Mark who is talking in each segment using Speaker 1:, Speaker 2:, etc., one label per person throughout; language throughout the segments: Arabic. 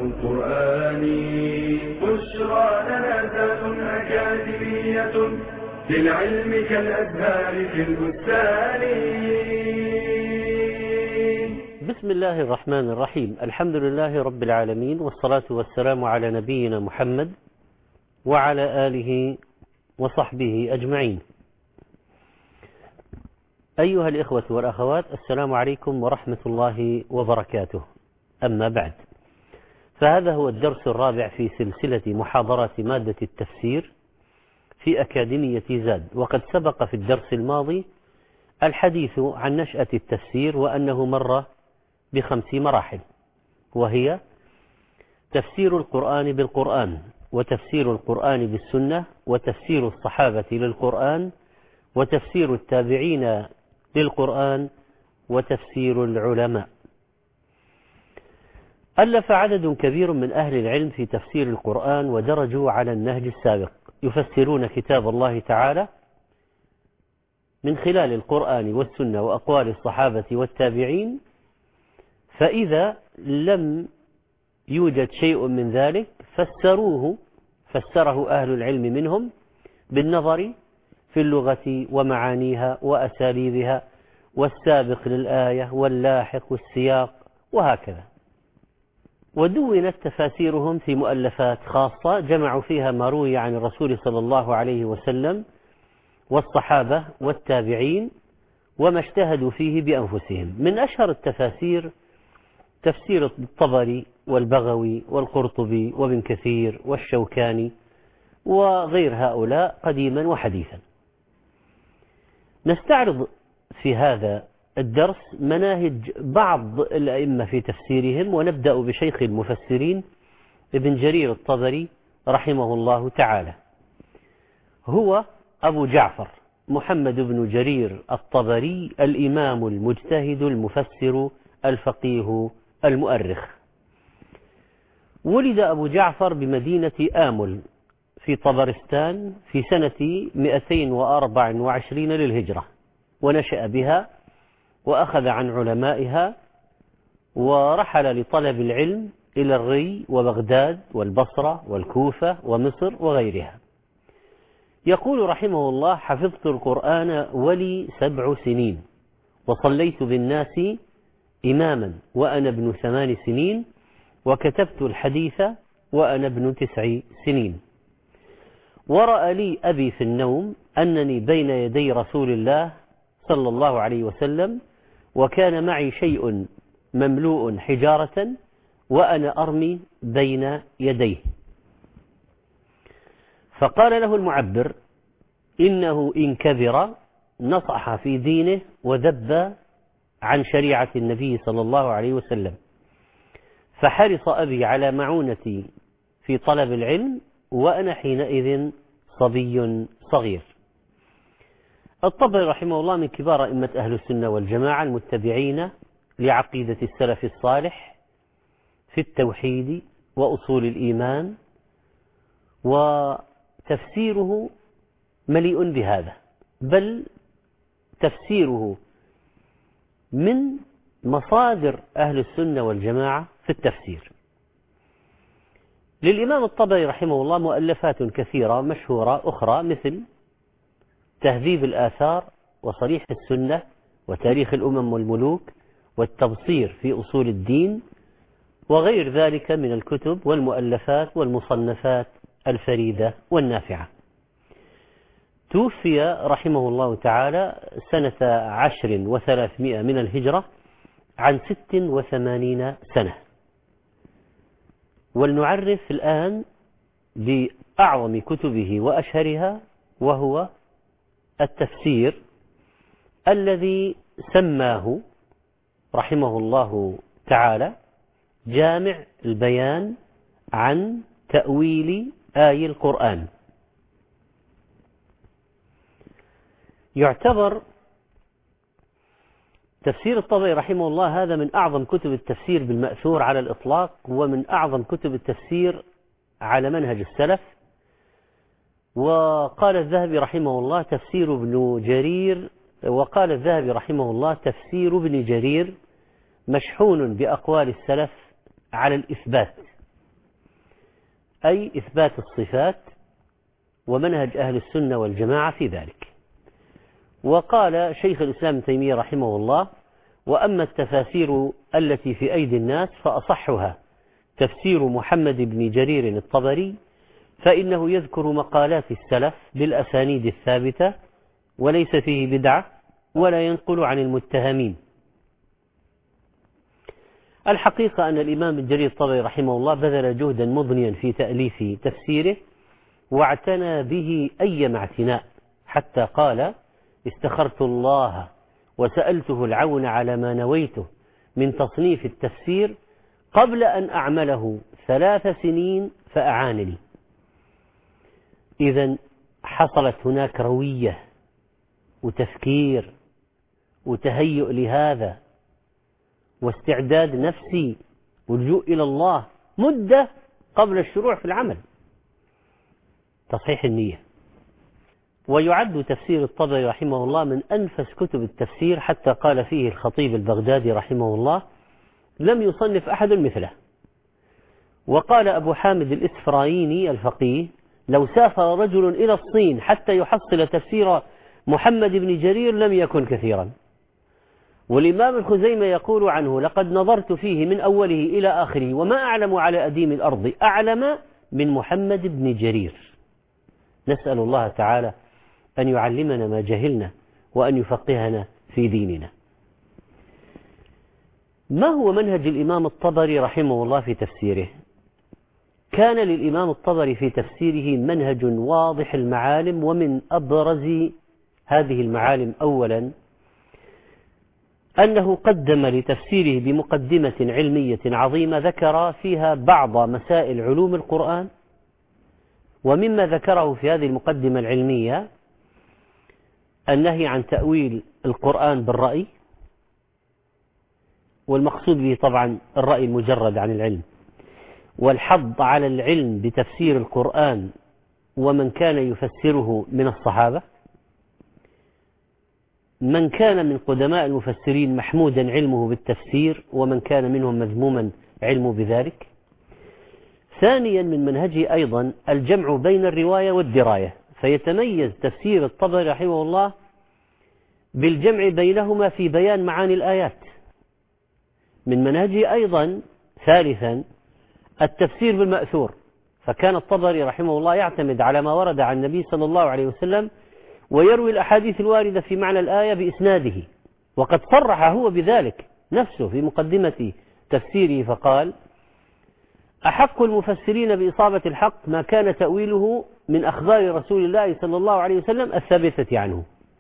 Speaker 1: القرآن. بشرى لنا ذات أكاديمية للعلم كالأزهار في البستان.
Speaker 2: بسم الله الرحمن الرحيم. الحمد لله رب العالمين، والصلاة والسلام على نبينا محمد وعلى آله وصحبه أجمعين. أيها الإخوة والأخوات، السلام عليكم ورحمة الله وبركاته. أما بعد، فهذا هو الدرس الرابع في سلسلة محاضرات مادة التفسير في أكاديمية زاد. وقد سبق في الدرس الماضي الحديث عن نشأة التفسير، وأنه مر ب5 مراحل، وهي تفسير القرآن بالقرآن، وتفسير القرآن بالسنة، وتفسير الصحابة للقرآن، وتفسير التابعين للقرآن، وتفسير العلماء. ألف عدد كبير من أهل العلم في تفسير القرآن، ودرجوا على النهج السابق، يفسرون كتاب الله تعالى من خلال القرآن والسنة وأقوال الصحابة والتابعين، فإذا لم يوجد شيء من ذلك فسره أهل العلم منهم بالنظر في اللغة ومعانيها وأساليبها، والسابق للآية واللاحق والسياق وهكذا. ودونت تفاسيرهم في مؤلفات خاصة جمعوا فيها ما روي عن الرسول صلى الله عليه وسلم والصحابة والتابعين، وما اجتهدوا فيه بأنفسهم. من أشهر التفاسير تفسير الطبري والبغوي والقرطبي وابن كثير والشوكاني وغير هؤلاء قديما وحديثا. نستعرض في هذا الدرس مناهج بعض الأئمة في تفسيرهم، ونبدأ بشيخ المفسرين ابن جرير الطبري رحمه الله تعالى. هو أبو جعفر محمد بن جرير الطبري، الإمام المجتهد المفسر الفقيه المؤرخ. ولد أبو جعفر بمدينة آمل في طبرستان في سنة 224 للهجرة، ونشأ بها وأخذ عن علمائها، ورحل لطلب العلم إلى الري وبغداد والبصرة والكوفة ومصر وغيرها. يقول رحمه الله: حفظت القرآن ولي 7 سنين، وصليت بالناس إماما وأنا ابن 8 سنين، وكتبت الحديث وأنا ابن 9 سنين. ورأى لي أبي في النوم أنني بين يدي رسول الله صلى الله عليه وسلم، وكان معي شيء مملوء حجارة وأنا أرمي بين يديه. فقال له المعبر: إنه إن كبر نصح في دينه وذب عن شريعة النبي صلى الله عليه وسلم. فحرص أبي على معونتي في طلب العلم، وأنا حينئذ صبي صغير. الطبري رحمه الله من كبار أئمة أهل السنة والجماعة المتبعين لعقيدة السلف الصالح في التوحيد وأصول الإيمان، وتفسيره مليء بهذا، بل تفسيره من مصادر أهل السنة والجماعة في التفسير. للإمام الطبري رحمه الله مؤلفات كثيرة مشهورة أخرى، مثل تهذيب الآثار، وصريح السنة، وتاريخ الأمم والملوك، والتبصير في أصول الدين، وغير ذلك من الكتب والمؤلفات والمصنفات الفريدة والنافعة. توفي رحمه الله تعالى سنة 10 و300 من الهجرة عن 86 سنة. ولنعرف الآن بأعظم كتبه وأشهرها، وهو التفسير الذي سماه رحمه الله تعالى جامع البيان عن تأويل آي القرآن. يعتبر تفسير الطبري رحمه الله هذا من أعظم كتب التفسير بالمأثور على الإطلاق، ومن أعظم كتب التفسير على منهج السلف. وقال الذهبي رحمه الله تفسير ابن جرير، وقال الذهبي رحمه الله تفسير ابن جرير مشحون بأقوال السلف على الإثبات، أي إثبات الصفات، ومنهج أهل السنة والجماعة في ذلك. وقال شيخ الإسلام ابن تيمية رحمه الله: وأما التفاسير التي في أيدي الناس فأصحها تفسير محمد بن جرير الطبري، فإنه يذكر مقالات السلف بالأسانيد الثابتة وليس فيه بدعة ولا ينقل عن المتهمين. الحقيقة أن الإمام ابن جرير الطبري رحمه الله بذل جهدا مضنيا في تأليف تفسيره، واعتنى به أيما اعتناء، حتى قال: استخرت الله وسألته العون على ما نويته من تصنيف التفسير قبل أن أعمله 3 سنين فأعانني. إذن حصلت هناك روية وتفكير وتهيؤ لهذا واستعداد نفسي واللجوء إلى الله مدة قبل الشروع في العمل، تصحيح النية. ويعد تفسير الطبري رحمه الله من أنفس كتب التفسير، حتى قال فيه الخطيب البغدادي رحمه الله: لم يصنف أحد مثله. وقال أبو حامد الإسفرايني الفقيه: لو سافر رجل إلى الصين حتى يحصل تفسير محمد بن جرير لم يكن كثيرا. والإمام الخزيمة يقول عنه: لقد نظرت فيه من أوله إلى آخره وما أعلم على أديم الأرض أعلم من محمد بن جرير. نسأل الله تعالى أن يعلمنا ما جهلنا وأن يفقهنا في ديننا. ما هو منهج الإمام الطبري رحمه الله في تفسيره؟ كان للإمام الطبري في تفسيره منهج واضح المعالم، ومن أبرز هذه المعالم أولا أنه قدم لتفسيره بمقدمة علمية عظيمة ذكر فيها بعض مسائل علوم القرآن. ومما ذكره في هذه المقدمة العلمية النهي عن تأويل القرآن بالرأي، والمقصود به طبعا الرأي المجرد عن العلم، والحض على العلم بتفسير القرآن ومن كان يفسره من الصحابة، من كان من قدماء المفسرين محمودا علمه بالتفسير ومن كان منهم مذموما علمه بذلك. ثانيا من منهجه أيضا الجمع بين الرواية والدراية، فيتميز تفسير الطبري رحمه الله بالجمع بينهما في بيان معاني الآيات. من منهجه أيضا ثالثا التفسير بالمأثور، فكان الطبري رحمه الله يعتمد على ما ورد عن النبي صلى الله عليه وسلم ويروي الأحاديث الواردة في معنى الآية بإسناده، وقد صرح هو بذلك نفسه في مقدمة تفسيره فقال: أحق المفسرين بإصابة الحق ما كان تأويله من أخبار رسول الله صلى الله عليه وسلم الثابتة عنه.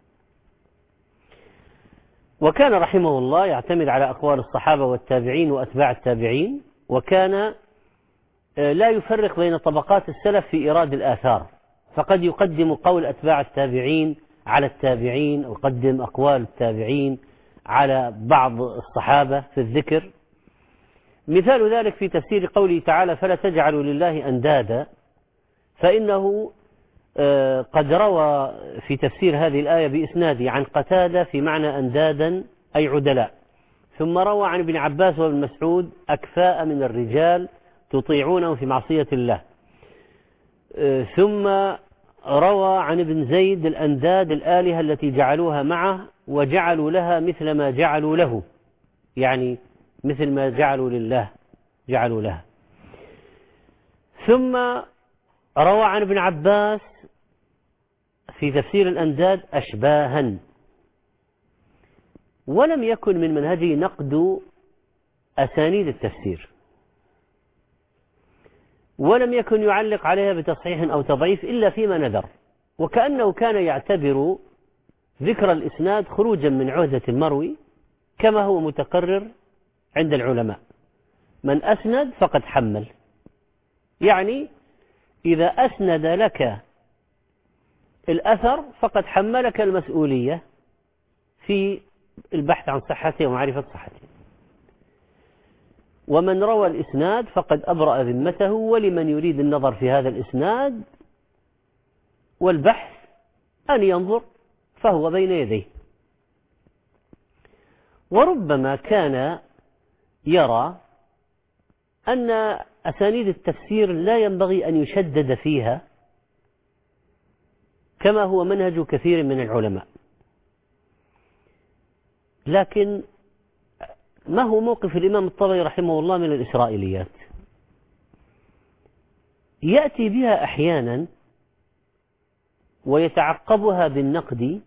Speaker 2: وكان رحمه الله يعتمد على أقوال الصحابة والتابعين وأتباع التابعين، وكان لا يفرق بين طبقات السلف في إيراد الآثار، فقد يقدم قول أتباع التابعين على التابعين، ويقدم أقوال التابعين على بعض الصحابة في الذكر. مثال ذلك في تفسير قوله تعالى: فلا تجعلوا لله أندادا، فإنه قد روى في تفسير هذه الآية بإسناده عن قتادة في معنى أندادا أي عدلاء، ثم روى عن ابن عباس وابن مسعود: أكفاء من الرجال تطيعونهم في معصية الله، ثم روى عن ابن زيد: الأنداد الآلهة التي جعلوها معه وجعلوا لها مثل ما جعلوا له، يعني مثل ما جعلوا لله جعلوا لها. ثم روى عن ابن عباس في تفسير الأنداد: أشباها. ولم يكن من منهجه نقد أسانيد التفسير، ولم يكن يعلق عليها بتصحيح أو تضعيف إلا فيما نذر، وكأنه كان يعتبر ذكر الإسناد خروجا من عهدة المروي كما هو متقرر عند العلماء: من أسند فقد حمل، يعني إذا أسند لك الأثر فقد حملك المسؤولية في البحث عن صحته ومعرفة صحته، ومن روى الإسناد فقد أبرأ ذمته، ولمن يريد النظر في هذا الإسناد والبحث أن ينظر فهو بين يديه. وربما كان يرى أن أسانيد التفسير لا ينبغي أن يشدد فيها كما هو منهج كثير من العلماء، لكن ما هو موقف الإمام الطبري رحمه الله من الإسرائيليات؟ يأتي بها أحيانا ويتعقبها بالنقد،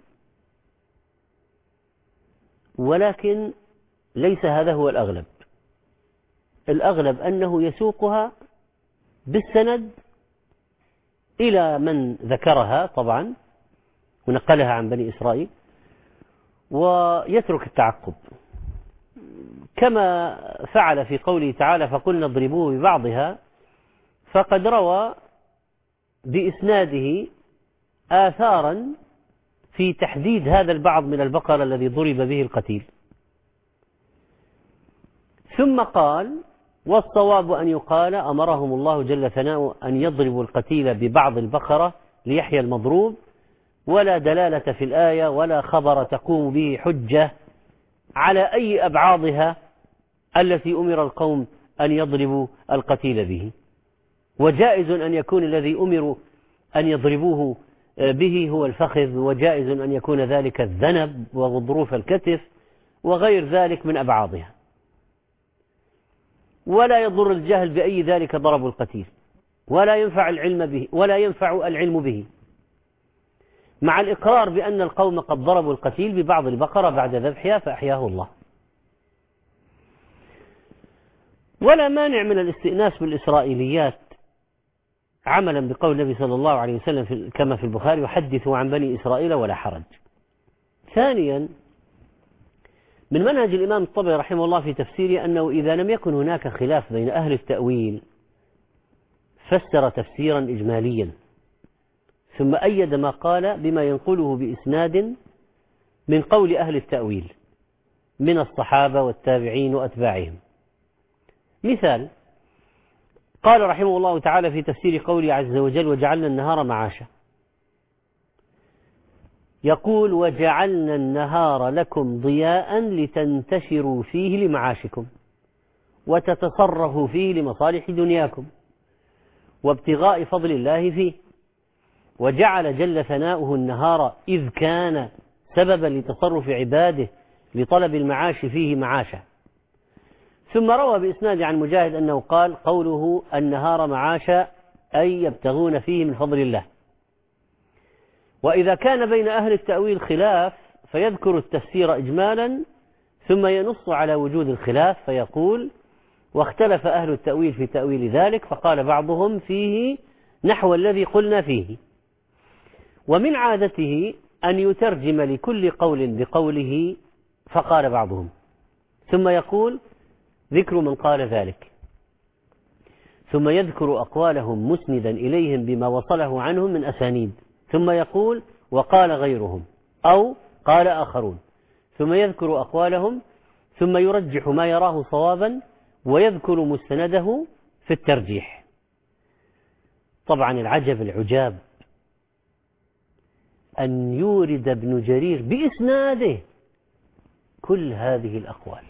Speaker 2: ولكن ليس هذا هو الأغلب. الأغلب أنه يسوقها بالسند إلى من ذكرها طبعا ونقلها عن بني إسرائيل، ويترك التعقب، كما فعل في قوله تعالى فقلنا اضربوه ببعضها، فقد روى بإسناده آثارا في تحديد هذا البعض من البقر الذي ضرب به القتيل، ثم قال والصواب أن يقال أمرهم الله جل ثناؤه أن يضربوا القتيل ببعض البقرة ليحيى المضروب، ولا دلالة في الآية ولا خبر تقوم به حجة على أي أبعاضها التي أمر القوم أن يضربوا القتيل به. وجائز أن يكون الذي أمروا أن يضربوه به هو الفخذ، وجائز أن يكون ذلك الذنب وغضروف الكتف وغير ذلك من أبعاضها، ولا يضر الجهل بأي ذلك ضرب القتيل، ولا ينفع العلم به مع الإقرار بأن القوم قد ضربوا القتيل ببعض البقرة بعد ذبحها فأحياه الله. ولا مانع من الاستئناس بالإسرائيليات عملا بقول النبي صلى الله عليه وسلم كما في البخاري وحدثوا عن بني إسرائيل ولا حرج. ثانيا، من منهج الإمام الطبري رحمه الله في تفسيره أنه إذا لم يكن هناك خلاف بين أهل التأويل فسر تفسيرا إجماليا، ثم أيد ما قال بما ينقله بإسناد من قول أهل التأويل من الصحابة والتابعين وأتباعهم. مثال، قال رحمه الله تعالى في تفسير قوله عز وجل وجعلنا النهار معاشا، يقول وجعلنا النهار لكم ضياء لتنتشروا فيه لمعاشكم وتتصرفوا فيه لمصالح دنياكم وابتغاء فضل الله فيه، وجعل جل ثناؤه النهار إذ كان سببا لتصرف عباده لطلب المعاش فيه معاشا. ثم روى بإسناد عن مجاهد أنه قال قوله النهار معاشا أي يبتغون فيه من فضل الله. وإذا كان بين أهل التأويل خلاف فيذكر التفسير إجمالا ثم ينص على وجود الخلاف فيقول واختلف أهل التأويل في تأويل ذلك فقال بعضهم فيه نحو الذي قلنا فيه. ومن عادته أن يترجم لكل قول بقوله فقال بعضهم، ثم يقول ذكر من قال ذلك، ثم يذكر أقوالهم مسندا إليهم بما وصله عنهم من أسانيد، ثم يقول وقال غيرهم أو قال آخرون، ثم يذكر أقوالهم ثم يرجح ما يراه صوابا ويذكر مستنده في الترجيح. طبعا العجب العجاب أن يورد ابن جرير بإسناده كل هذه الأقوال،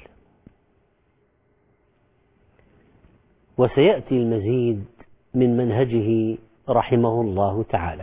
Speaker 2: وسيأتي المزيد من منهجه رحمه الله تعالى.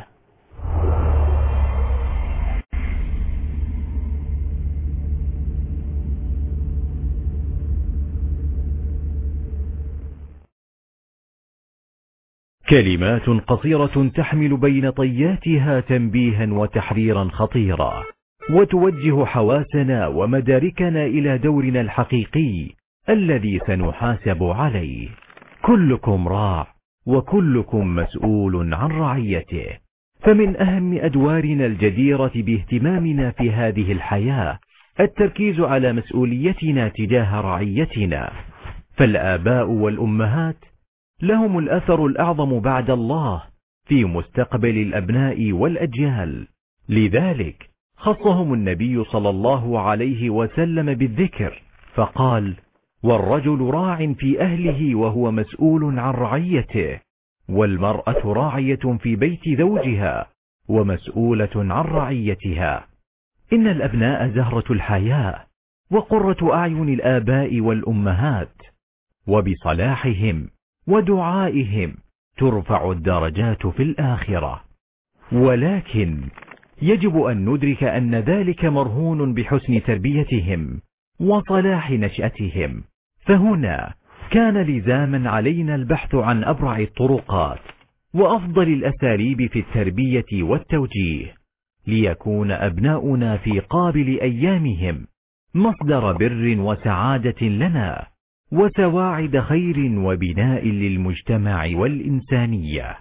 Speaker 3: كلمات قصيرة تحمل بين طياتها تنبيها وتحذيرا خطيرا، وتوجه حواسنا ومداركنا إلى دورنا الحقيقي الذي سنحاسب عليه. كلكم راع وكلكم مسؤول عن رعيته، فمن أهم أدوارنا الجديرة باهتمامنا في هذه الحياة التركيز على مسؤوليتنا تجاه رعيتنا، فالآباء والأمهات لهم الأثر الأعظم بعد الله في مستقبل الأبناء والأجيال، لذلك خصهم النبي صلى الله عليه وسلم بالذكر فقال والرجل راع في أهله وهو مسؤول عن رعيته، والمرأة راعية في بيت زوجها ومسؤولة عن رعيتها. إن الأبناء زهرة الحياة وقرة أعين الآباء والأمهات، وبصلاحهم ودعائهم ترفع الدرجات في الآخرة. ولكن يجب أن ندرك أن ذلك مرهون بحسن تربيتهم وصلاح نشأتهم، فهنا كان لزاما علينا البحث عن أبرع الطرقات وأفضل الأساليب في التربية والتوجيه، ليكون أبناؤنا في قابل أيامهم مصدر بر وسعادة لنا وسواعد خير وبناء للمجتمع والإنسانية.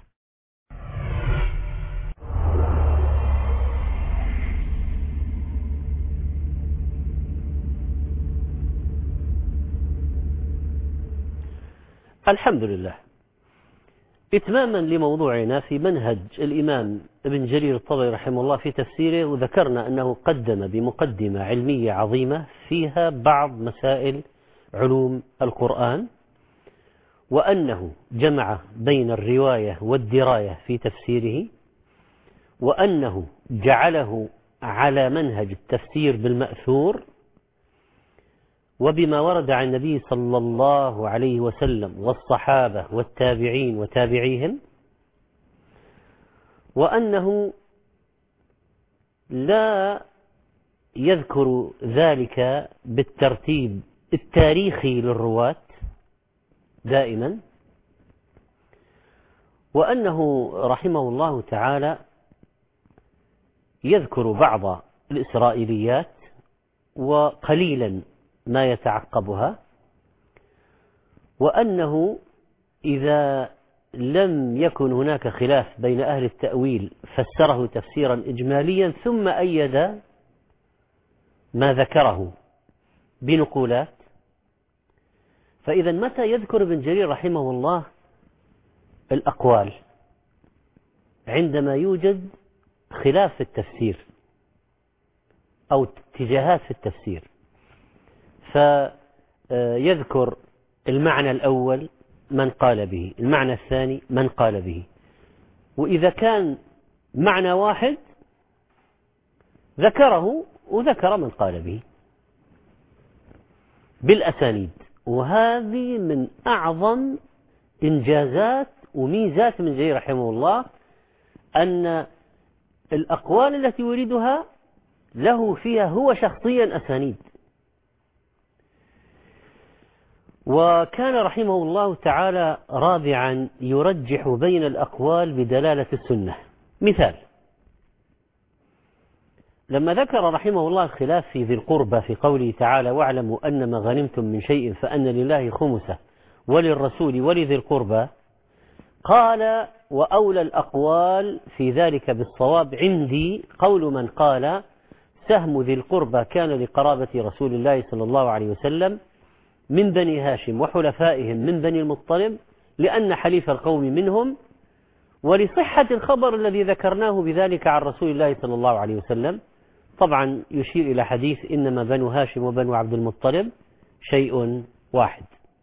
Speaker 2: الحمد لله. إتماما لموضوعنا في منهج الإمام ابن جرير الطبري رحمه الله في تفسيره، وذكرنا أنه قدم بمقدمة علمية عظيمة فيها بعض مسائل علوم القرآن، وأنه جمع بين الرواية والدراية في تفسيره، وأنه جعله على منهج التفسير بالمأثور وبما ورد عن النبي صلى الله عليه وسلم والصحابة والتابعين وتابعيهم، وأنه لا يذكر ذلك بالترتيب التاريخي للرواة دائما، وأنه رحمه الله تعالى يذكر بعض الإسرائيليات وقليلا ما يتعقبها، وأنه إذا لم يكن هناك خلاف بين أهل التأويل فسره تفسيرا إجماليا ثم أيد ما ذكره بنقولات. فإذا متى يذكر ابن جرير رحمه الله الأقوال؟ عندما يوجد خلاف في التفسير أو اتجاهات في التفسير، فيذكر المعنى الأول من قال به، المعنى الثاني من قال به، وإذا كان معنى واحد ذكره وذكر من قال به بالأسانيد. وهذه من أعظم إنجازات وميزات ابن جرير رحمه الله، أن الأقوال التي يريدها له فيها هو شخصيا أسانيد. وكان رحمه الله تعالى رابعا يرجح بين الأقوال بدلالة السنة. مثال: لما ذكر رحمه الله الخلاف في ذي القربى في قوله تعالى: واعلموا أن ما غنمتم من شيء فأن لله خمسه وللرسول ولذي القربى، قال: وأولى الأقوال في ذلك بالصواب عندي قول من قال: سهم ذي القربى كان لقرابة رسول الله صلى الله عليه وسلم من بني هاشم وحلفائهم من بني المطلب لأن حليف القوم منهم، ولصحة الخبر الذي ذكرناه بذلك عن رسول الله صلى الله عليه وسلم. طبعا يشير إلى حديث إنما بنو هاشم وبنو عبد المطلب شيء واحد.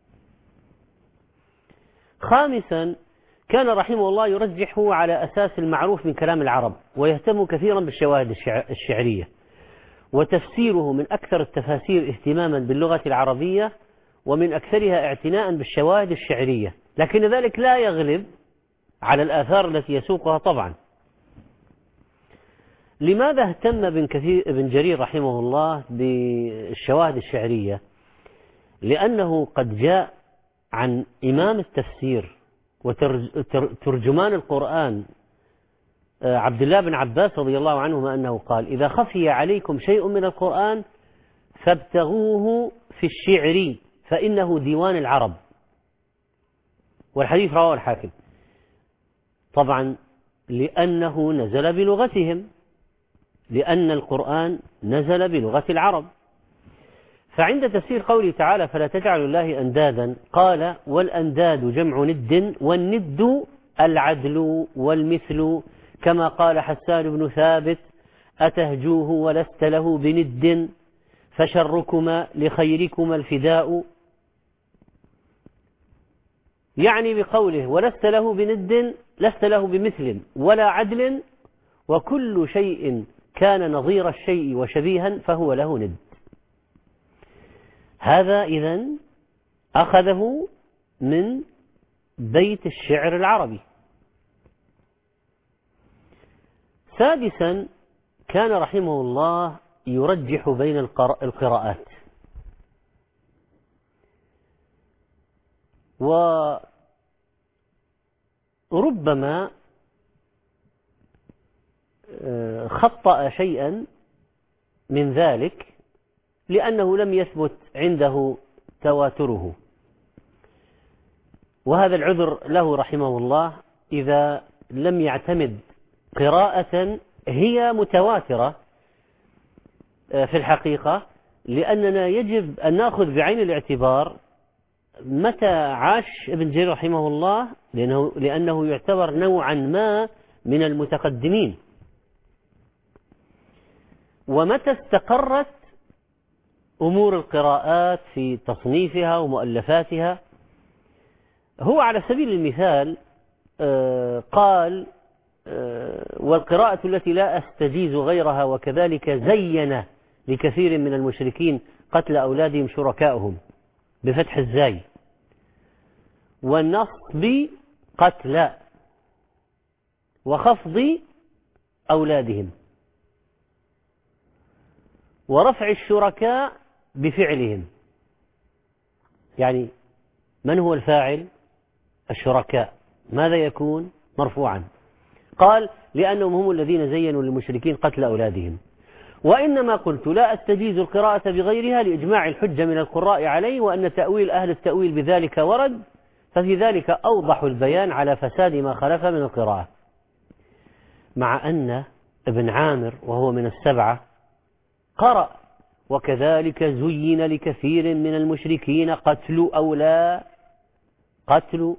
Speaker 2: خامسا، كان رحمه الله يرجحه على أساس المعروف من كلام العرب، ويهتم كثيرا بالشواهد الشعرية، وتفسيره من أكثر التفاسير اهتماما باللغة العربية ومن أكثرها اعتناء بالشواهد الشعرية، لكن ذلك لا يغلب على الآثار التي يسوقها طبعا. لماذا اهتم ابن جرير رحمه الله بالشواهد الشعرية؟ لأنه قد جاء عن إمام التفسير وترجمان القرآن عبد الله بن عباس رضي الله عنهما أنه قال: إذا خفي عليكم شيء من القرآن فابتغوه في الشعر فإنه ديوان العرب. والحديث رواه الحاكم، طبعا لأنه نزل بلغتهم، لأن القرآن نزل بلغة العرب. فعند تفسير قوله تعالى: فلا تجعلوا الله أندادا، قال: والأنداد جمع ند، والند العدل والمثل، كما قال حسان بن ثابت: أتهجوه ولست له بند، فشركما لخيركما الفداء. يعني بقوله ولست له بند لست له بمثل ولا عدل، وكل شيء كان نظير الشيء وشبيها فهو له ند. هذا إذن أخذه من بيت الشعر العربي. سادسا، كان رحمه الله يرجح بين القراءات، وربما خطأ شيئا من ذلك لأنه لم يثبت عنده تواتره، وهذا العذر له رحمه الله إذا لم يعتمد قراءة هي متواترة في الحقيقة، لأننا يجب أن نأخذ بعين الاعتبار متى عاش ابن جرير رحمه الله، لأنه يعتبر نوعا ما من المتقدمين، ومتى استقرت أمور القراءات في تصنيفها ومؤلفاتها. هو على سبيل المثال قال: والقراءة التي لا أستجيز غيرها، وكذلك زين لكثير من المشركين قتل أولادهم شركائهم بفتح الزاي، والنصب قتل، وخفض أولادهم، ورفع الشركاء بفعلهم. يعني من هو الفاعل؟ الشركاء. ماذا يكون؟ مرفوعا. قال: لأنهم هم الذين زينوا للمشركين قتل أولادهم. وإنما قلت لا أستجيز القراءة بغيرها لإجماع الحجة من القراء عليه، وأن تأويل أهل التأويل بذلك ورد، ففي ذلك أوضح البيان على فساد ما خلف من القراءة. مع أن ابن عامر وهو من السبعة قرأ: وكذلك زين لكثير من المشركين قتل أولاد قتل.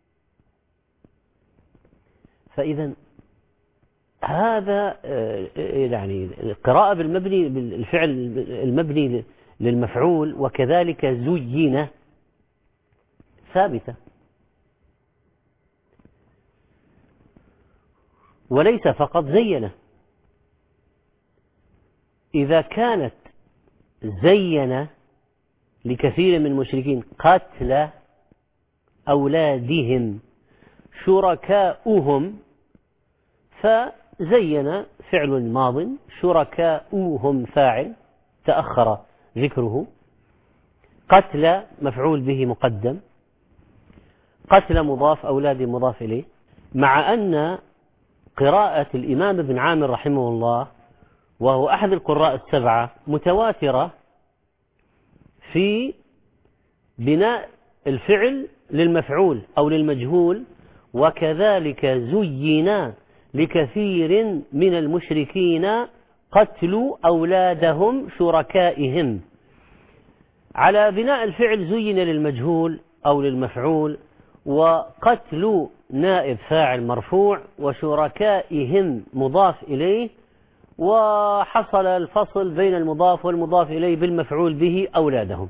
Speaker 2: فإذا هذا يعني القراءة بالمبني، بالفعل المبني للمفعول وكذلك زين ثابتة، وليس فقط زين. إذا كانت زين لكثير من المشركين قتل أولادهم شركاؤهم، فزين فعل ماض، شركاؤهم فاعل تأخر ذكره، قتل مفعول به مقدم، قتل مضاف، أولاد مضاف إليه. مع أن قراءة الإمام ابن عامر رحمه الله وهو أحد القراء السبعة متواترة في بناء الفعل للمفعول أو للمجهول: وكذلك زين لكثير من المشركين قتلوا أولادهم شركائهم. على بناء الفعل زين للمجهول أو للمفعول، وقتل نائب فاعل مرفوع، وشركائهم مضاف إليه، وحصل الفصل بين المضاف والمضاف إليه بالمفعول به أولادهم.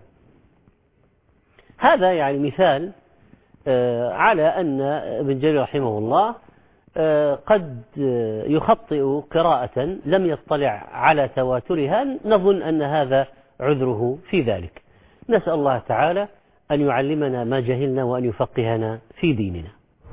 Speaker 2: هذا يعني مثال على أن ابن جرير رحمه الله قد يخطئ قراءة لم يطلع على تواترها، نظن أن هذا عذره في ذلك. نسأل الله تعالى أن يعلمنا ما جهلنا وأن يفقهنا في ديننا.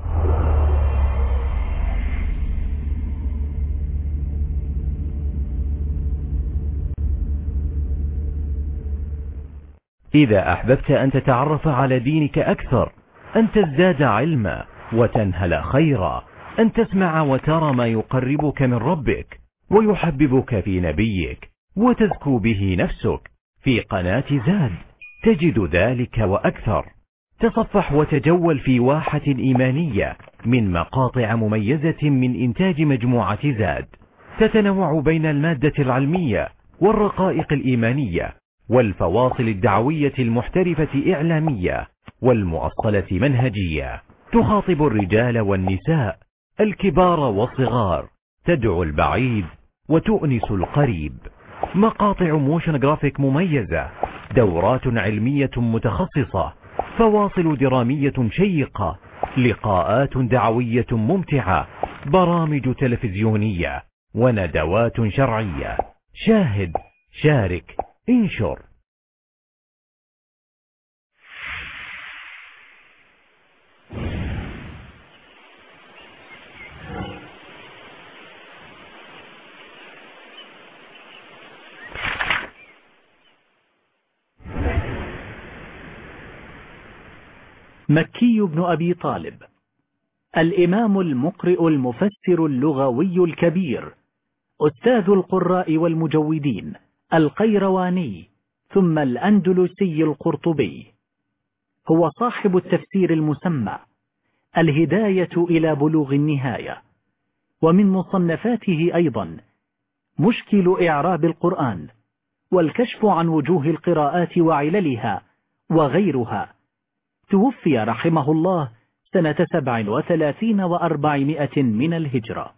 Speaker 3: إذا أحببت أن تتعرف على دينك أكثر، أن تزداد علما وتنهل خيرا، أن تسمع وترى ما يقربك من ربك ويحببك في نبيك وتزكو به نفسك، في قناة زاد تجد ذلك وأكثر. تصفح وتجول في واحة إيمانية من مقاطع مميزة من إنتاج مجموعة زاد، تتنوع بين المادة العلمية والرقائق الإيمانية والفواصل الدعوية المحترفة إعلامية والمؤصلة منهجية، تخاطب الرجال والنساء، الكبار والصغار، تدعو البعيد وتؤنس القريب. مقاطع موشن جرافيك مميزة، دورات علمية متخصصة، فواصل درامية شيقة، لقاءات دعوية ممتعة، برامج تلفزيونية، وندوات شرعية. شاهد، شارك، انشر.
Speaker 4: مكي بن أبي طالب، الإمام المقرئ المفسر اللغوي الكبير، أستاذ القراء والمجودين، القيرواني، ثم الأندلسي القرطبي. هو صاحب التفسير المسمى الهداية إلى بلوغ النهاية. ومن مصنفاته أيضا مشكل إعراب القرآن، والكشف عن وجوه القراءات وعللها، وغيرها. توفي رحمه الله سنة 37 و400 من الهجرة.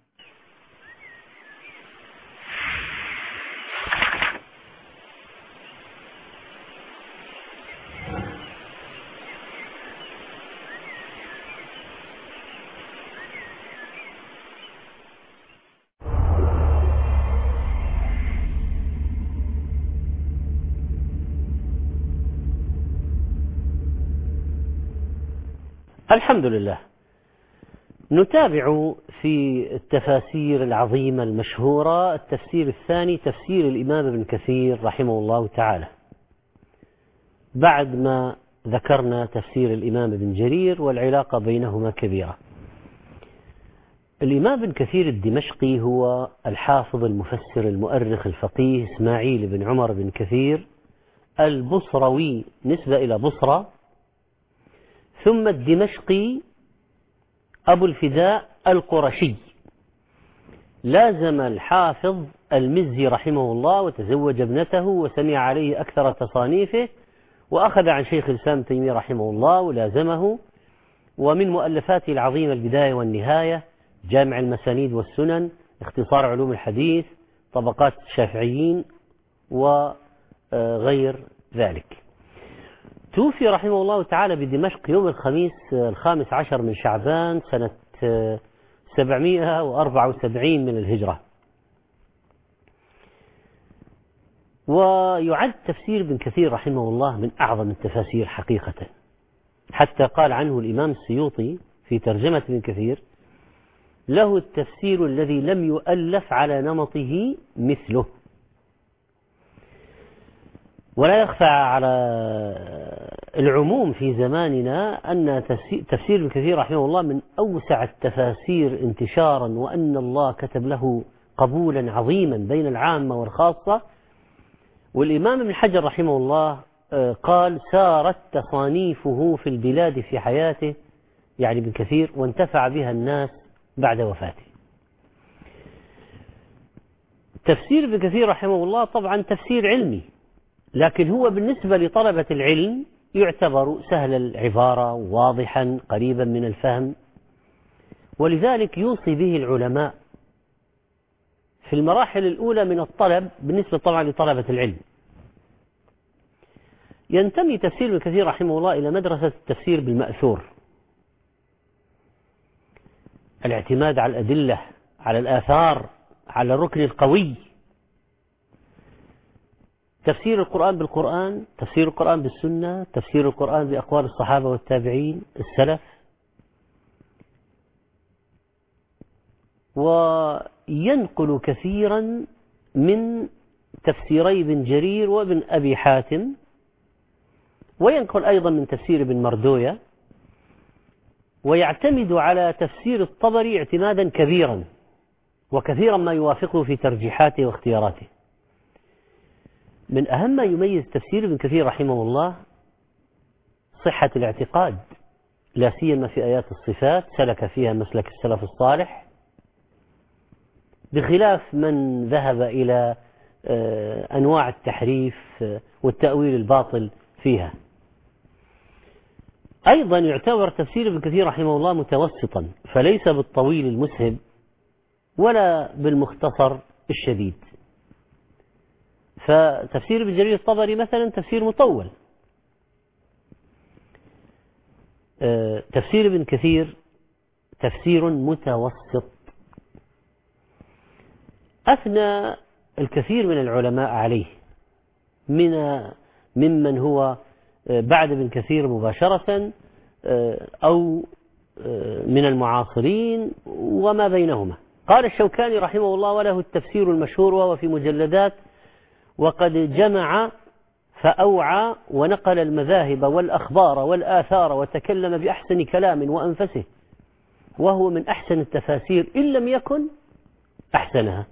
Speaker 2: الحمد لله. نتابع في التفاسير العظيمة المشهورة التفسير الثاني، تفسير الإمام ابن كثير رحمه الله تعالى، بعد ما ذكرنا تفسير الإمام ابن جرير والعلاقة بينهما كبيرة. الإمام ابن كثير الدمشقي هو الحافظ المفسر المؤرخ الفقيه إسماعيل بن عمر بن كثير البصروي، نسبة إلى بصرة، ثم الدمشقي أبو الفداء القرشي. لازم الحافظ المزي رحمه الله وتزوج ابنته وسمع عليه أكثر تصانيفه، وأخذ عن شيخ الإسلام تيمية رحمه الله ولازمه. ومن مؤلفاته العظيمة البداية والنهاية، جامع المسانيد والسنن، اختصار علوم الحديث، طبقات الشافعيين، وغير ذلك. توفي رحمه الله تعالى بدمشق يوم الخميس 15 من شعبان سنة 774 من الهجرة. ويعد تفسير ابن كثير رحمه الله من أعظم التفاسير حقيقة، حتى قال عنه الإمام السيوطي في ترجمة ابن كثير: له التفسير الذي لم يؤلف على نمطه مثله. ولا يخفى على العموم في زماننا أن تفسير ابن كثير رحمه الله من أوسع التفاسير انتشارا، وأن الله كتب له قبولا عظيما بين العامة والخاصة. والإمام ابن حجر رحمه الله قال: سارت تصانيفه في البلاد في حياته، يعني ابن كثير، وانتفع بها الناس بعد وفاته. تفسير ابن كثير رحمه الله طبعا تفسير علمي، لكن هو بالنسبة لطلبة العلم يعتبر سهل العبارة، واضحا قريبا من الفهم، ولذلك يوصي به العلماء في المراحل الأولى من الطلب، بالنسبة طبعا لطلبة العلم. ينتمي تفسير ابن كثير رحمه الله إلى مدرسة التفسير بالمأثور، الاعتماد على الأدلة، على الآثار، على الركن القوي. تفسير القرآن بالقرآن، تفسير القرآن بالسنة، تفسير القرآن بأقوال الصحابة والتابعين السلف. وينقل كثيرا من تفسيري ابن جرير وابن أبي حاتم، وينقل أيضا من تفسير ابن مردوية، ويعتمد على تفسير الطبري اعتمادا كبيرا، وكثيرا ما يوافقه في ترجيحاته واختياراته. من أهم ما يميز تفسير ابن كثير رحمه الله صحة الاعتقاد، لا سيما في آيات الصفات، سلك فيها مسلك السلف الصالح، بخلاف من ذهب إلى أنواع التحريف والتأويل الباطل فيها. أيضا يعتبر تفسير ابن كثير رحمه الله متوسطا، فليس بالطويل المسهب ولا بالمختصر الشديد. فتفسير ابن جرير الطبري مثلا تفسير مطول. تفسير ابن كثير تفسير متوسط. أثنى الكثير من العلماء عليه، ممن هو بعد ابن كثير مباشرة أو من المعاصرين وما بينهما. قال الشوكاني رحمه الله: وله التفسير المشهور وهو في مجلدات، وقد جمع فأوعى ونقل المذاهب والأخبار والآثار وتكلم بأحسن كلام وأنفسه، وهو من أحسن التفاسير إن لم يكن أحسنها.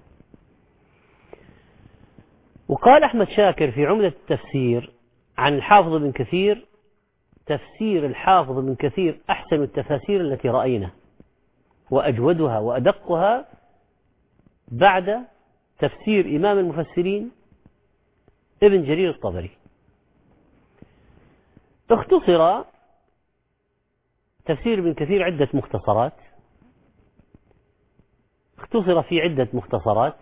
Speaker 2: وقال أحمد شاكر في عمدة التفسير عن الحافظ بن كثير: تفسير الحافظ بن كثير أحسن التفاسير التي رأينا، وأجودها وأدقها بعد تفسير إمام المفسرين ابن جرير الطبري. اختصر تفسير ابن كثير عدة مختصرات، اختصر في عدة مختصرات،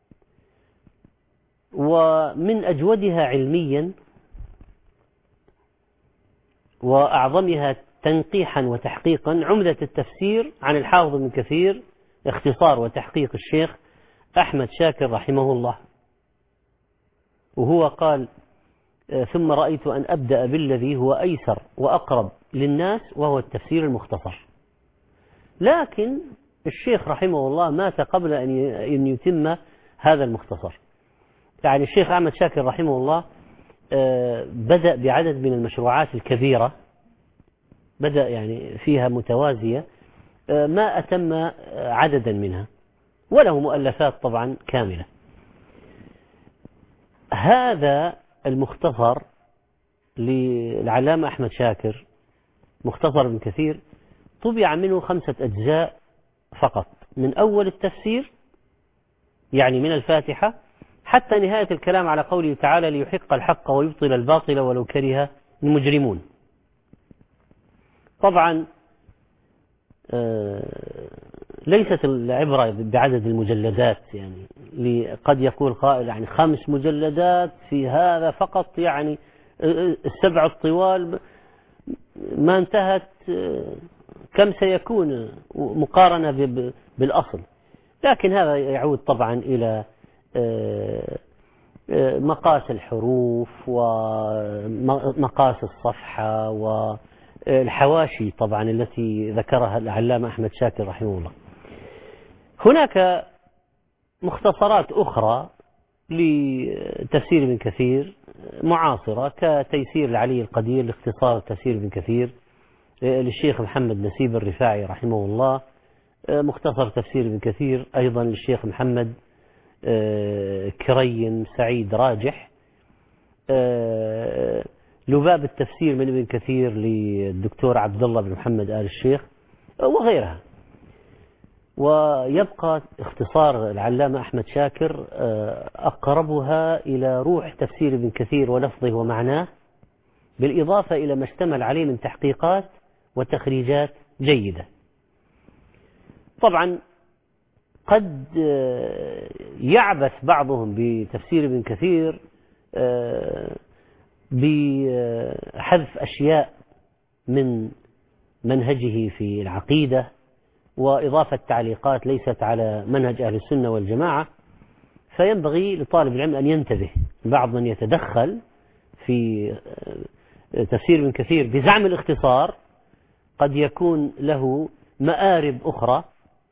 Speaker 2: ومن أجودها علميا وأعظمها تنقيحا وتحقيقا عمدة التفسير عن الحافظ بن كثير، اختصار وتحقيق الشيخ أحمد شاكر رحمه الله. وهو قال: ثم رأيت أن أبدأ بالذي هو أيسر وأقرب للناس وهو التفسير المختصر. لكن الشيخ رحمه الله مات قبل أن يتم هذا المختصر. يعني الشيخ أحمد شاكر رحمه الله بدأ بعدد من المشروعات الكبيرة، بدأ يعني فيها متوازية، ما أتم عددا منها، وله مؤلفات طبعا كاملة. هذا المختصر للعلامة أحمد شاكر، مختصر ابن كثير، طبع منه 5 أجزاء فقط، من أول التفسير يعني من الفاتحة حتى نهاية الكلام على قوله تعالى: ليحق الحق ويبطل الباطل ولو كره المجرمون. طبعا ليست العبرة بعدد المجلدات، يعني قد يقول قائل يعني 5 مجلدات في هذا فقط، يعني 7 الطوال ما انتهت، كم سيكون مقارنة بالأصل؟ لكن هذا يعود طبعا إلى مقاس الحروف ومقاس الصفحة والحواشي طبعا التي ذكرها العلامة أحمد شاكر رحمه الله. هناك مختصرات أخرى لتفسير ابن كثير معاصرة، كتيسير العلي القدير لاختصار تفسير ابن كثير للشيخ محمد نسيب الرفاعي رحمه الله، مختصر تفسير ابن كثير أيضا للشيخ محمد كريم سعيد راجح، لباب التفسير من ابن كثير للدكتور عبد الله بن محمد آل الشيخ وغيرها. ويبقى اختصار العلامة أحمد شاكر أقربها إلى روح تفسير ابن كثير ولفظه ومعناه، بالإضافة إلى ما اشتمل عليه من تحقيقات وتخريجات جيدة. طبعا قد يعبث بعضهم بتفسير ابن كثير بحذف أشياء من منهجه في العقيدة وإضافة تعليقات ليست على منهج أهل السنة والجماعة، فينبغي لطالب العلم أن ينتبه. بعض من يتدخل في تفسير ابن كثير بزعم الاختصار قد يكون له مآرب أخرى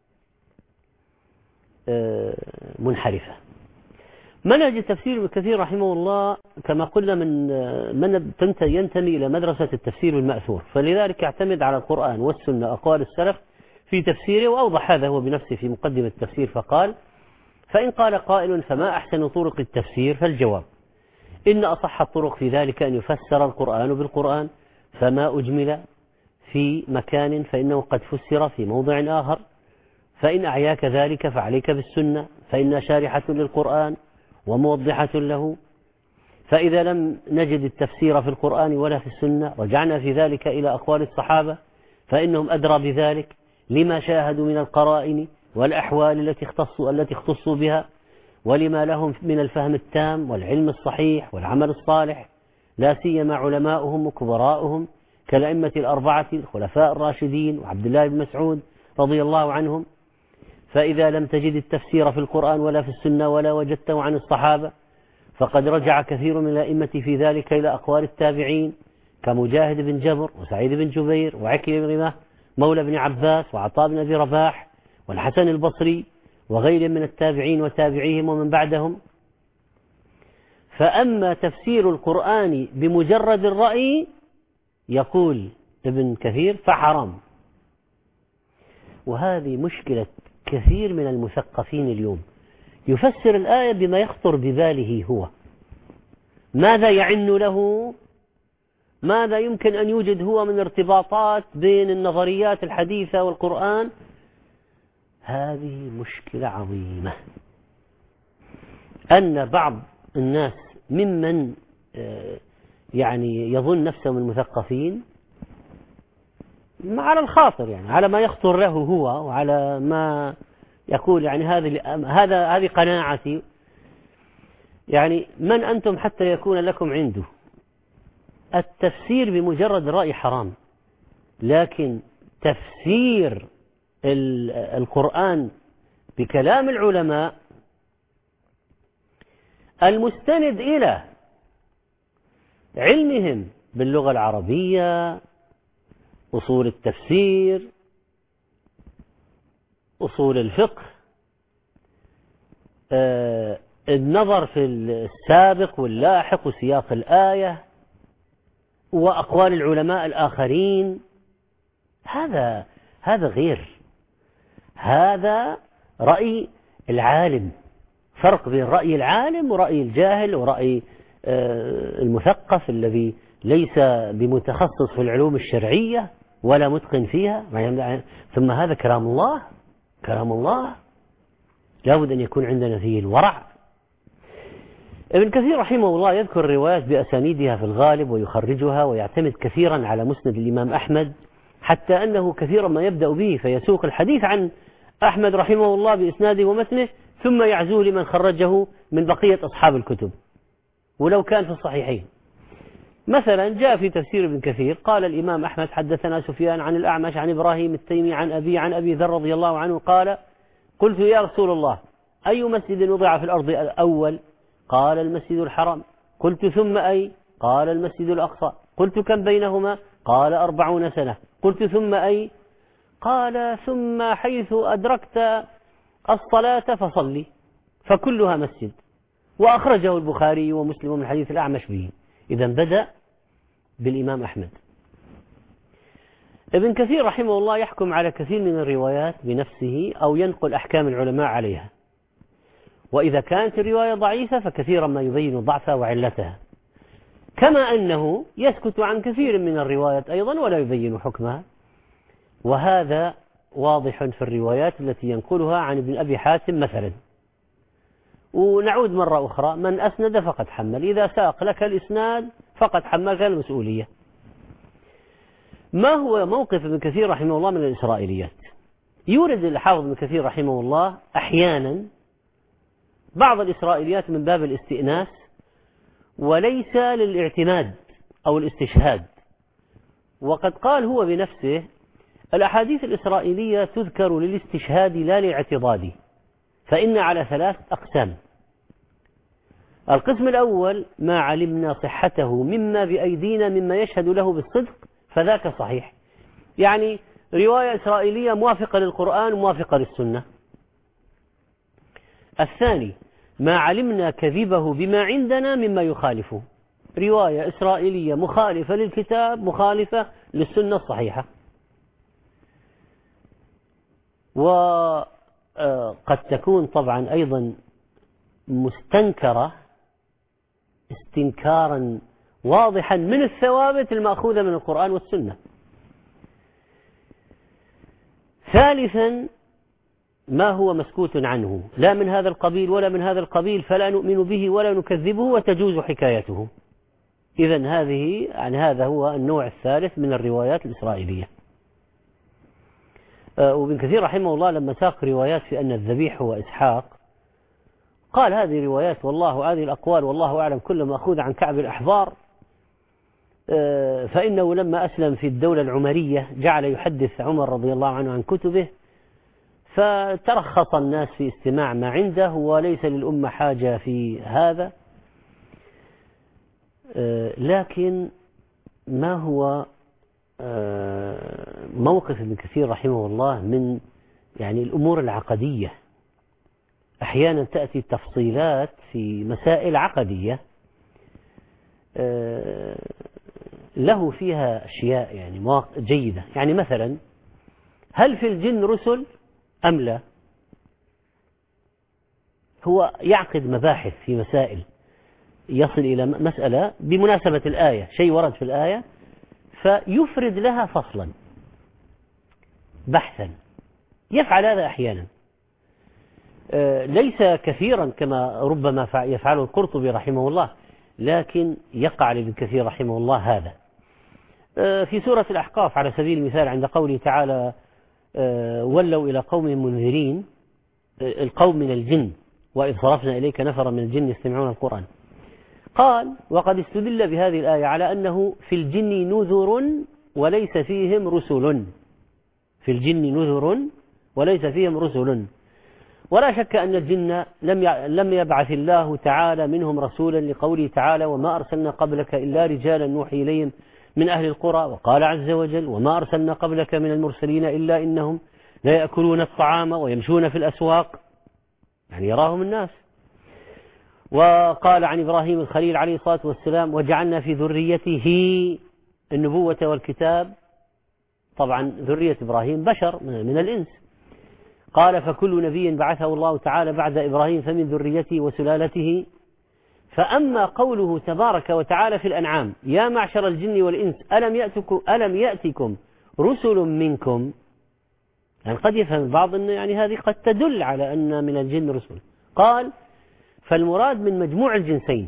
Speaker 2: منحرفة. منهج التفسير ابن كثير رحمه الله كما قلنا من ينتمي إلى مدرسة التفسير المأثور، فلذلك يعتمد على القرآن والسنة أقوال السلف في تفسيره. وأوضح هذا هو بنفسه في مقدمة التفسير فقال: فإن قال قائل فما أحسن طرق التفسير؟ فالجواب: إن أصح الطرق في ذلك أن يفسر القرآن بالقرآن، فما أجمل في مكان فإنه قد فسر في موضع آخر، فإن أعياك ذلك فعليك بالسنة، فإنها شارحة للقرآن وموضحة له. فإذا لم نجد التفسير في القرآن ولا في السنة رجعنا في ذلك إلى أقوال الصحابة، فإنهم أدرى بذلك لما شاهدوا من القرائن والأحوال التي اختصوا بها، ولما لهم من الفهم التام والعلم الصحيح والعمل الصالح، لا سيما علماؤهم وكبراؤهم كالأئمة الأربعة الخلفاء الراشدين وعبد الله بن مسعود رضي الله عنهم. فإذا لم تجد التفسير في القرآن ولا في السنة ولا وجدته عن الصحابة، فقد رجع كثير من الأئمة في ذلك إلى أقوال التابعين كمجاهد بن جبر وسعيد بن جبير وعكرمة بن رماه مولى بن عباس وعطاء بن أبي رباح والحسن البصري وغيرهم من التابعين وتابعيهم ومن بعدهم. فأما تفسير القرآن بمجرد الرأي يقول ابن كثير فحرام. وهذه مشكلة كثير من المثقفين اليوم، يفسر الآية بما يخطر بباله هو، ماذا يعن له، ماذا يمكن أن يوجد هو من ارتباطات بين النظريات الحديثة والقرآن. هذه مشكلة عظيمة، أن بعض الناس ممن يعني يظن نفسه من المثقفين على الخاطر، يعني على ما يخطر له هو وعلى ما يقول، يعني هذه قناعتي. يعني من أنتم حتى يكون لكم عنده التفسير بمجرد رأي حرام، لكن تفسير القرآن بكلام العلماء المستند إلى علمهم باللغة العربية، أصول التفسير، أصول الفقه، النظر في السابق واللاحق وسياق الآية وأقوال العلماء الآخرين. هذا غير، هذا رأي العالم. فرق بين رأي العالم ورأي الجاهل ورأي المثقف الذي ليس بمتخصص في العلوم الشرعية ولا متقن فيها. ثم هذا كلام الله، كلام الله لابد أن يكون عندنا فيه الورع. ابن كثير رحمه الله يذكر الروايات بأسانيدها في الغالب ويخرجها، ويعتمد كثيرا على مسند الإمام أحمد، حتى أنه كثيرا ما يبدأ به فيسوق الحديث عن أحمد رحمه الله بإسناده ومتنه، ثم يعزوه لمن خرجه من بقية أصحاب الكتب ولو كان في الصحيحين. مثلا جاء في تفسير ابن كثير قال الإمام أحمد حدثنا سفيان عن الأعمش عن إبراهيم التيمي عن أبي ذر رضي الله عنه قال قلت يا رسول الله أي مسجد وضع في الأرض الأول؟ قال المسجد الحرام. قلت ثم أي؟ قال المسجد الأقصى. قلت كم بينهما؟ قال 40 سنة. قلت ثم أي؟ قال ثم حيث أدركت الصلاة فصلي، فكلها مسجد. وأخرجه البخاري ومسلم من حديث الأعمش به. إذا بدأ بالإمام أحمد. ابن كثير رحمه الله يحكم على كثير من الروايات بنفسه أو ينقل أحكام العلماء عليها، وإذا كانت الرواية ضعيفة فكثيرا ما يبين ضعفها وعلتها، كما أنه يسكت عن كثير من الروايات أيضا ولا يبين حكمها. وهذا واضح في الروايات التي ينقلها عن ابن أبي حاتم مثلا. ونعود مرة أخرى، من أسند فقد حمل، إذا ساق لك الإسناد فقد حملك المسؤولية. ما هو موقف ابن كثير رحمه الله من الإسرائيليات؟ يورد الحافظ ابن كثير رحمه الله أحيانا بعض الإسرائيليات من باب الاستئناس وليس للاعتماد أو الاستشهاد. وقد قال هو بنفسه الأحاديث الإسرائيلية تذكر للاستشهاد لا للاعتضاد، فإن على 3 أقسام. القسم الأول ما علمنا صحته مما بأيدينا مما يشهد له بالصدق فذاك صحيح، يعني رواية إسرائيلية موافقة للقرآن موافقة للسنة. الثاني ما علمنا كذبه بما عندنا مما يخالفه، رواية إسرائيلية مخالفة للكتاب مخالفة للسنة الصحيحة. وقد تكون طبعا أيضا مستنكرة استنكارا واضحا من الثوابت المأخوذة من القرآن والسنة. ثالثا ما هو مسكوت عنه لا من هذا القبيل ولا من هذا القبيل فلا نؤمن به ولا نكذبه وتجوز حكايته. إذن هذا هو النوع الثالث من الروايات الإسرائيلية. وابن كثير رحمه الله لما ساق روايات في أن الذبيح هو إسحاق قال هذه روايات هذه الأقوال والله أعلم كلها مأخوذة عن كعب الأحبار، فإنه لما أسلم في الدولة العمرية جعل يحدث عمر رضي الله عنه عن كتبه، فترخص الناس في استماع ما عنده وليس للأمة حاجة في هذا. لكن ما هو موقف ابن كثير رحمه الله من الأمور العقدية؟ أحيانا تأتي تفصيلات في مسائل عقدية له فيها أشياء يعني مواقع جيدة. يعني مثلا هل في الجن رسل أم لا؟ هو يعقد مباحث في مسائل، يصل إلى مسألة بمناسبة الآية، شيء ورد في الآية فيفرد لها فصلا بحثا. يفعل هذا أحيانا، ليس كثيرا كما ربما يفعله القرطبي رحمه الله، لكن يقع لابن كثير رحمه الله هذا. في سورة الأحقاف على سبيل المثال عند قوله تعالى ولوا إلى قوم منذرين، القوم من الجن وإذ صرفنا إليك نفرا من الجن يستمعون القرآن. قال وقد استدل بهذه الآية على أنه في الجن نذر وليس فيهم رسل، في الجن نذر وليس فيهم رسل. ولا شك أن الجن لم يبعث الله تعالى منهم رسولا، لقوله تعالى وما أرسلنا قبلك إلا رجالا نوحي إليهم من أهل القرى. وقال عز وجل وما أرسلنا قبلك من المرسلين إلا إنهم لا يأكلون الطعام ويمشون في الأسواق، يعني يراهم الناس. وقال عن إبراهيم الخليل عليه الصلاة والسلام وجعلنا في ذريته النبوة والكتاب. طبعا ذرية إبراهيم بشر من الإنس. قال فكل نبي بعثه الله تعالى بعد إبراهيم فمن ذريته وسلالته. فأما قوله تبارك وتعالى في الأنعام يا معشر الجن والإنس ألم يأتكم رسل منكم، يعني قد يفهم البعض أن يعني هذه قد تدل على أن من الجن رسل. قال فالمراد من مجموع الجنسين،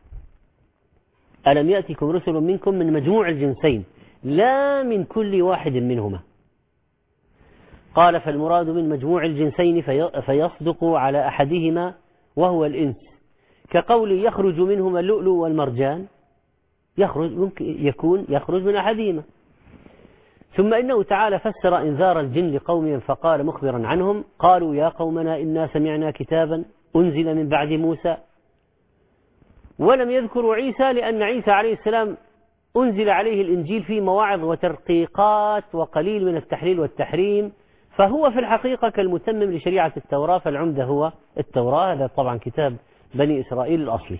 Speaker 2: ألم يأتكم رسل منكم من مجموع الجنسين لا من كل واحد منهما. قال فالمراد من مجموع الجنسين فيصدق على أحدهما وهو الإنس، كقول يخرج منهما اللؤلؤ والمرجان، ممكن يخرج من أحدهما. ثم إنه تعالى فسر إنذار الجن لقومهم فقال مخبرا عنهم قالوا يا قومنا إنا سمعنا كتابا أنزل من بعد موسى. ولم يذكروا عيسى لأن عيسى عليه السلام أنزل عليه الإنجيل فيه مواعظ وترقيقات وقليل من التحليل والتحريم، فهو في الحقيقة كالمتمم لشريعة التوراة، فالعمدة هو التوراة. هذا طبعا كتاب بني إسرائيل الأصلي.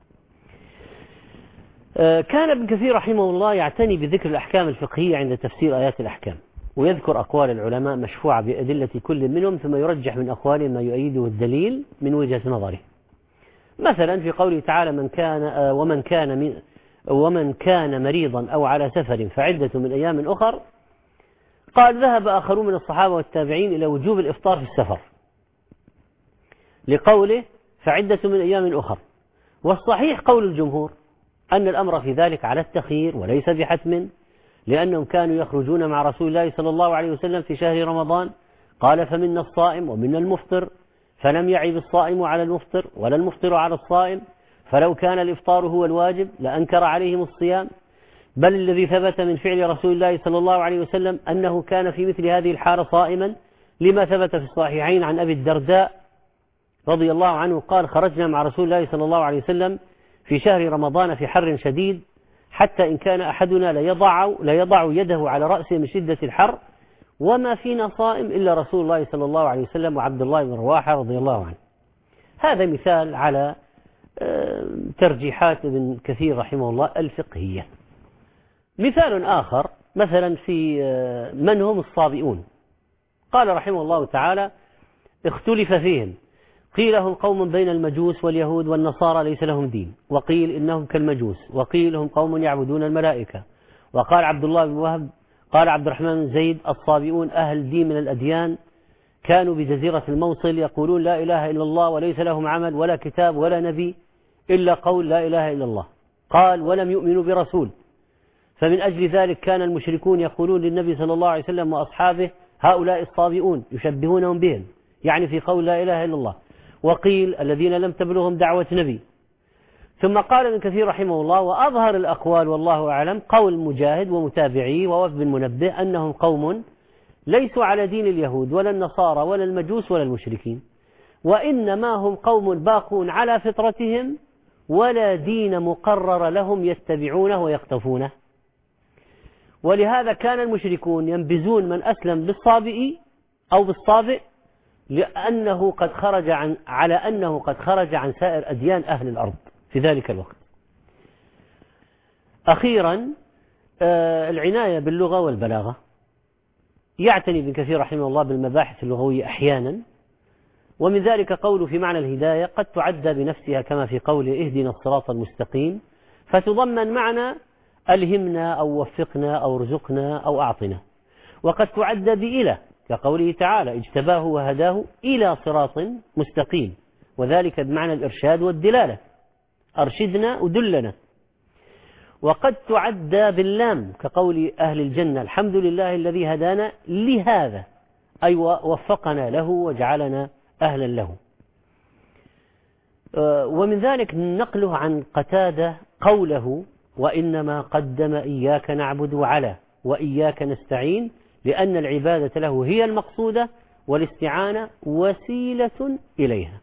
Speaker 2: كان ابن كثير رحمه الله يعتني بذكر الأحكام الفقهية عند تفسير آيات الأحكام، ويذكر أقوال العلماء مشفوعة بأدلة كل منهم، ثم يرجح من أقوالهم ما يؤيده الدليل من وجهة نظره. مثلا في قوله تعالى ومن كان مريضا أو على سفر فعدة من أيام أخر، قال ذهب آخرون من الصحابة والتابعين إلى وجوب الإفطار في السفر لقوله فعدة من أيام أخر. والصحيح قول الجمهور أن الأمر في ذلك على التخيير وليس بحتم، لأنهم كانوا يخرجون مع رسول الله صلى الله عليه وسلم في شهر رمضان. قال فمنا الصائم ومنا المفطر، فلم يعب الصائم على المفطر ولا المفطر على الصائم، فلو كان الإفطار هو الواجب لأنكر عليهم الصيام. بل الذي ثبت من فعل رسول الله صلى الله عليه وسلم أنه كان في مثل هذه الحالة صائما، لما ثبت في الصحيحين عن أبي الدرداء رضي الله عنه قال خرجنا مع رسول الله صلى الله عليه وسلم في شهر رمضان في حر شديد، حتى إن كان أحدنا ليضع يده على رأسه من شدة الحر، وما فينا صائم إلا رسول الله صلى الله عليه وسلم وعبد الله بن رواحة رضي الله عنه. هذا مثال على ترجيحات ابن كثير رحمه الله الفقهية. مثال آخر مثلا في من هم الصابئون، قال رحمه الله تعالى اختلف فيهم، قيل هم قوم بين المجوس واليهود والنصارى ليس لهم دين، وقيل إنهم كالمجوس، وقيل هم قوم يعبدون الملائكة. وقال عبد الله بن وهب قال عبد الرحمن بن زيد الصابئون أهل دين من الأديان، كانوا بجزيرة الموصل يقولون لا إله إلا الله وليس لهم عمل ولا كتاب ولا نبي إلا قول لا إله إلا الله. قال ولم يؤمنوا برسول، فمن أجل ذلك كان المشركون يقولون للنبي صلى الله عليه وسلم وأصحابه هؤلاء الصابئون، يشبهونهم بهم يعني في قول لا إله إلا الله. وقيل الذين لم تبلغهم دعوة نبي. ثم قال ابن كثير رحمه الله وأظهر الأقوال والله أعلم قول مجاهد ومتابعيه ووفد بن منبه أنهم قوم ليسوا على دين اليهود ولا النصارى ولا المجوس ولا المشركين، وإنما هم قوم باقون على فطرتهم ولا دين مقرر لهم يتبعونه ويقتفونه. ولهذا كان المشركون ينبذون من أسلم بالصابئ أو بالصابئ لأنه قد خرج على أنه قد خرج عن سائر أديان أهل الأرض في ذلك الوقت. أخيرا العناية باللغة والبلاغة. يعتني ابن كثير رحمه الله بالمباحث اللغوية أحيانا، ومن ذلك قوله في معنى الهداية قد تعدى بنفسها كما في قوله اهدنا الصراط المستقيم، فتضمن معنى ألهمنا أو وفقنا أو ارزقنا أو أعطنا، وقد تعدى بإلى كقوله تعالى اجتباه وهداه إلى صراط مستقيم، وذلك بمعنى الإرشاد والدلالة، أرشدنا ودلنا. وقد تعدى باللام كقول أهل الجنة الحمد لله الذي هدانا لهذا، أي وفقنا له وجعلنا أهلا له. ومن ذلك نقله عن قتادة قوله وإنما قدم إياك نعبد على وإياك نستعين، لأن العبادة له هي المقصودة والاستعانة وسيلة إليها.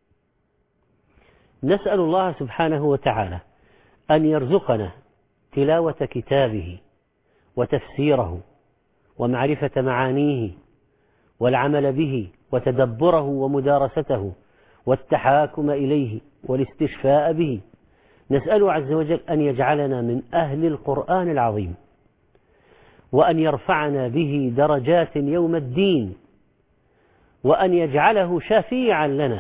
Speaker 2: نسأل الله سبحانه وتعالى أن يرزقنا تلاوة كتابه وتفسيره ومعرفة معانيه والعمل به وتدبره ومدارسته والتحاكم إليه والاستشفاء به. نسأله عز وجل أن يجعلنا من أهل القرآن العظيم، وأن يرفعنا به درجات يوم الدين، وأن يجعله شفيعا لنا،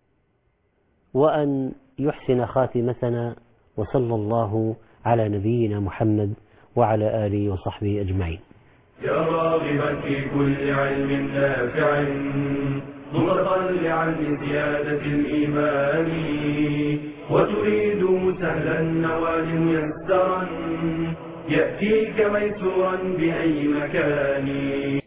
Speaker 2: وأن يحسن خاتمتنا. وصلى الله على نبينا محمد وعلى آله وصحبه أجمعين.
Speaker 1: يا راغبا في كل علم نافع متطلعا لزيادة الإيمان، وتريد سهلا النوال ميسرا يأتيك ميسورا بأي مكان.